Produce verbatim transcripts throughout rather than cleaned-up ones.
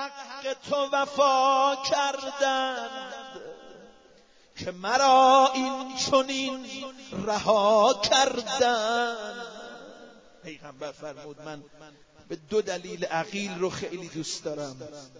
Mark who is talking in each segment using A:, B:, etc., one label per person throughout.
A: حق تو وفا کردند که مرا این چنین رها کردند. پیغمبر فرمود من به دو دلیل عقیل رو خیلی دوست دارم.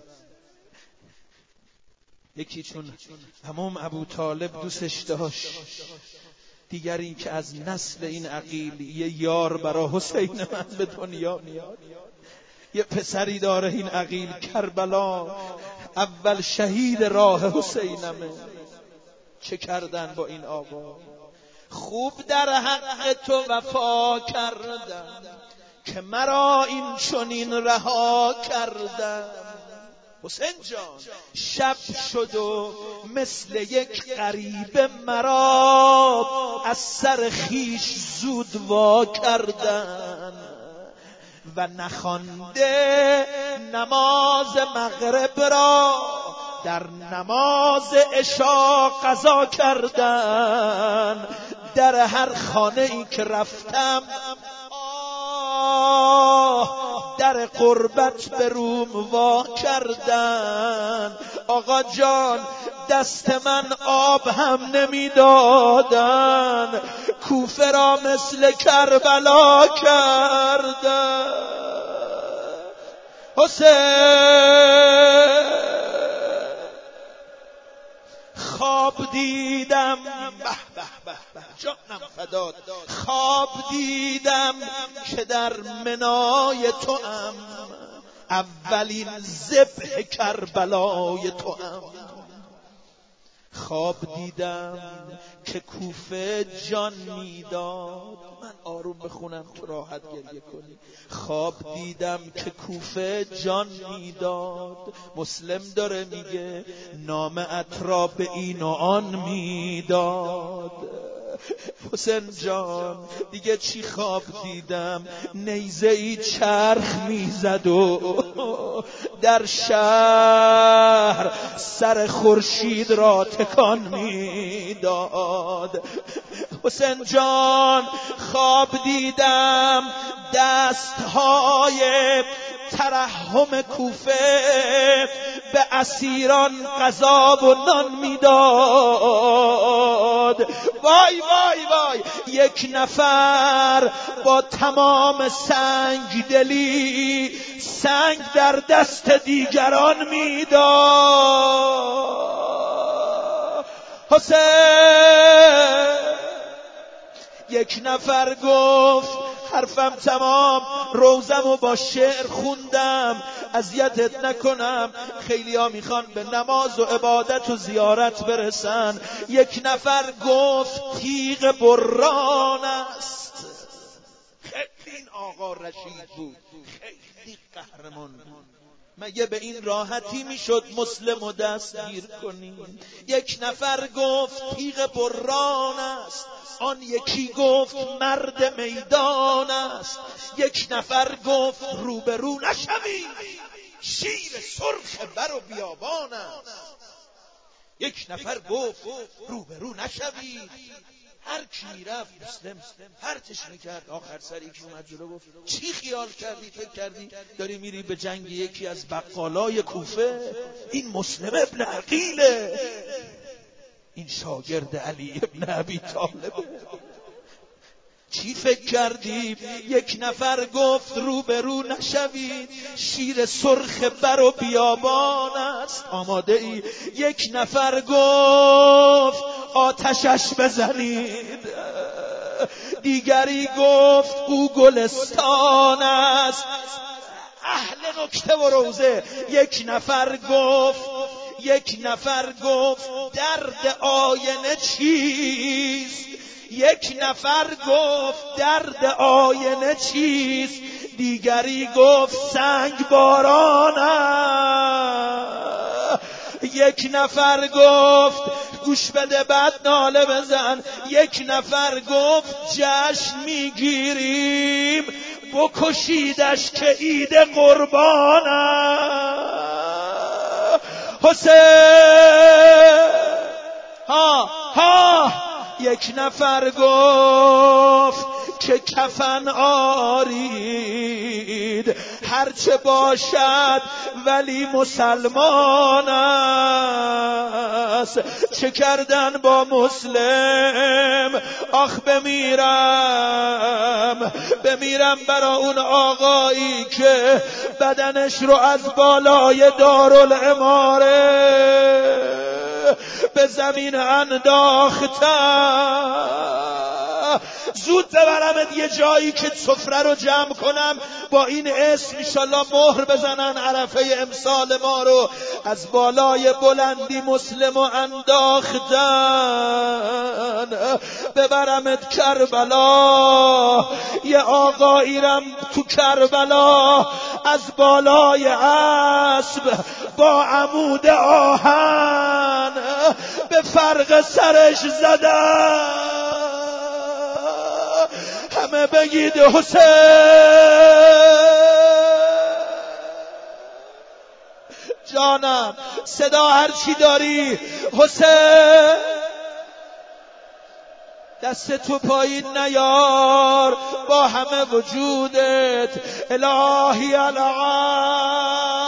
A: یکی چون عموم ابو طالب دوستش داشت، دیگر این که از نسل این عقیل یه یار برا حسین من به دنیا میاد. یه پسری داره این عقیل، کربلا اول شهید راه حسینمه. چه کردن با این آقا؟ خوب در حق تو وفا کردن که مرا این چنین رها کردن. حسین جان شب شد و مثل یک غریب مرا از سر خیش زود وا کردن و نخوانده نماز مغرب را در نماز عشا قضا کردن. در هر خانه ای که رفتم آه در قربت به روم وا کردن. آقا جان دست من آب هم نمیدادن، کوفه را مثل کربلا کردن. حسین خواب دیدم، به به به به جانم فدات، خواب دیدم که در منای تو ام، اولین ذبح کربلای تو ام. خواب دیدم که کوفه جان میداد، من آروم بخونم تو راحت گریه کنی. خواب دیدم که کوفه جان میداد، مسلم داره میگه نامه را به این و آن میداد. حسین جان دیگه چی خواب دیدم؟ نیزه ای چرخ میزد و در شهر سر خورشید را تکان میداد. حسین جان خواب دیدم دستهای ترحم کوفه به اسیران غذا و نان میداد. وای وای وای، یک نفر با تمام سنگ دلی سنگ در دست دیگران میداد. حسین یک نفر گفت حرفم تمام، روزمو با شعر خوندم، اذیتت نکنم، خیلی ها میخوان به نماز و عبادت و زیارت برسن. یک نفر گفت تیغ بران است. خیلی این آقا رشید بود، خیلی قهرمان بود. مگه به این راحتی میشد مسلم و دستگیر کنیم؟ یک نفر گفت تیغ بران است، آن یکی گفت مرد میدان است. یک نفر گفت روبرو نشوید، شیر سرخ بر و بیابان است. یک نفر گفت روبرو نشوید. هر کی رفت مسلم پرتش میکرد. آخر سر یکی اومد جلو گفت چی خیال کردی؟ فکر کردی داری میری به جنگ یکی از بقالای کوفه؟ این مسلم ابن عقیله، این شاگرد علی ابن ابی طالب. چی فکر کردی؟ یک نفر گفت روبرو نشوید، شیر سرخ بر و بیابان است. آماده ای؟ یک نفر گفت آتشش بزنید. دیگری گفت او گلستان است. اهل نکته و روزه. یک نفر گفت یک نفر گفت درد آینه چیست؟ یک نفر گفت درد آینه چیست؟ دیگری گفت سنگ باران است. یک نفر گفت گوش بده بعد ناله بزن. یک نفر گفت جشن میگیریم، بکشیدش که عید قربان است. حسین ها ها. یک نفر گفت که کفن آرید، هرچه باشد ولی مسلمان است. چه کردن با مسلم؟ آخ بمیرم بمیرم برا اون آقایی که بدنش رو از بالای دارالعماره به زمین انداختم. زود ببرمت یه جایی که سفره رو جمع کنم، با این اسم انشالله مهر بزنن عرفه امسال ما رو. از بالای بلندی مسلم و انداختن، ببرمت کربلا. یه آقاییرم تو کربلا از بالای اسب با عمود آهن به فرق سرش زدن. همه بگید حسین. جانم صدا هر چی داری حسین. دست تو پایین نیار با همه وجودت. الهی العالم